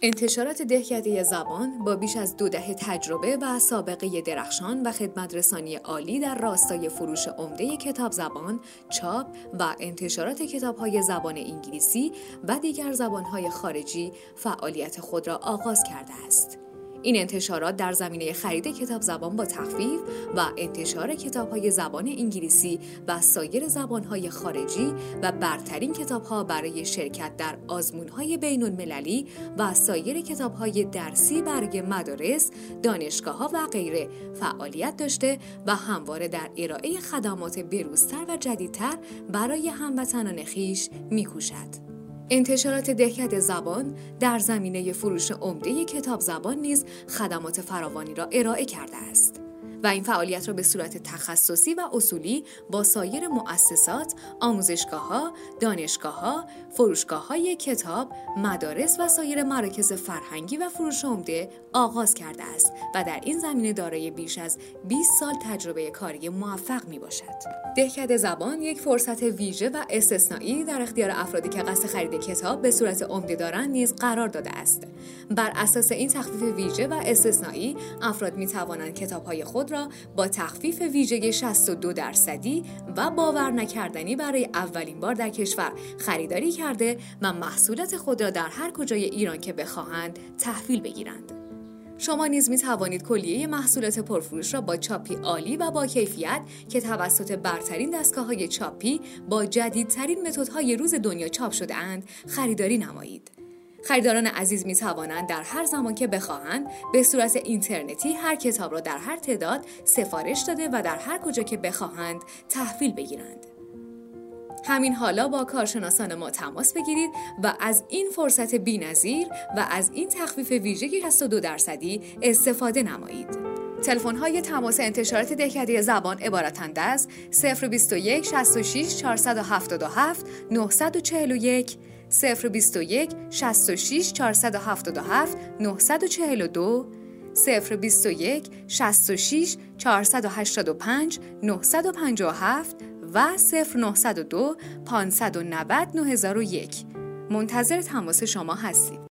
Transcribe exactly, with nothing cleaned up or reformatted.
انتشارات دهکده زبان با بیش از دو دهه تجربه و سابقه درخشان و خدمت‌رسانی عالی در راستای فروش عمده کتاب زبان، چاپ و انتشارات کتاب‌های زبان انگلیسی و دیگر زبان‌های خارجی فعالیت خود را آغاز کرده است. این انتشارات در زمینه خرید کتاب زبان با تخفیف و انتشار کتاب‌های زبان انگلیسی و سایر زبان‌های خارجی و برترین کتاب‌ها برای شرکت در آزمون‌های بین‌المللی و سایر کتاب‌های درسی برای مدارس، دانشگاه‌ها و غیره فعالیت داشته و همواره در ارائه خدمات بروزتر و جدیدتر برای هموطنان خویش می‌کوشد. انتشارات دهکده زبان در زمینه فروش عمده کتاب زبان نیز خدمات فراوانی را ارائه کرده است و این فعالیت را به صورت تخصصی و اصولی با سایر مؤسسات، آموزشگاه‌ها، دانشگاه‌ها، فروشگاه‌های کتاب، مدارس و سایر مراکز فرهنگی و فروش عمده آغاز کرده است و در این زمینه دارای بیش از بیست سال تجربه کاری موفق میباشد. دهکده زبان یک فرصت ویژه و استثنایی در اختیار افرادی که قصد خرید کتاب به صورت عمده دارند نیز قرار داده است. بر اساس این تخفیف ویژه و استثنایی، افراد می‌توانند کتاب‌های خود را با تخفیف ویژه شصت و دو درصدی و باور نکردنی برای اولین بار در کشور خریداری کرده و محصولات خود را در هر کجای ایران که بخواهند تحویل بگیرند. شما نیز می توانید کلیه محصولات پرفروش را با چاپی عالی و با کیفیت که توسط برترین دستگاه‌های چاپی با جدیدترین متدهای روز دنیا چاپ شده اند خریداری نمایید. خریداران عزیز می توانند در هر زمان که بخواهند به صورت اینترنتی هر کتاب را در هر تعداد سفارش داده و در هر کجا که بخواهند تحویل بگیرند. همین حالا با کارشناسان ما تماس بگیرید و از این فرصت بی‌نظیر و از این تخفیف ویژه شصت و دو درصدی استفاده نمایید. تلفن‌های تماس انتشارات دهکده زبان عبارتند از صفر بیست و یک شصت و شش چهارصد و هفتاد و هفت نهصد و چهل و یک، صفر بیست و یک شصت و شش چهارصد و هفتاد و هفت نهصد و چهل و دو، صفر بیست و یک شصت و شش چهارصد و هشتاد و پنج نهصد و پنجاه و هفت و صفر نه صفر دو پانصد و نود نه هزار و یک. منتظر تماس شما هستیم.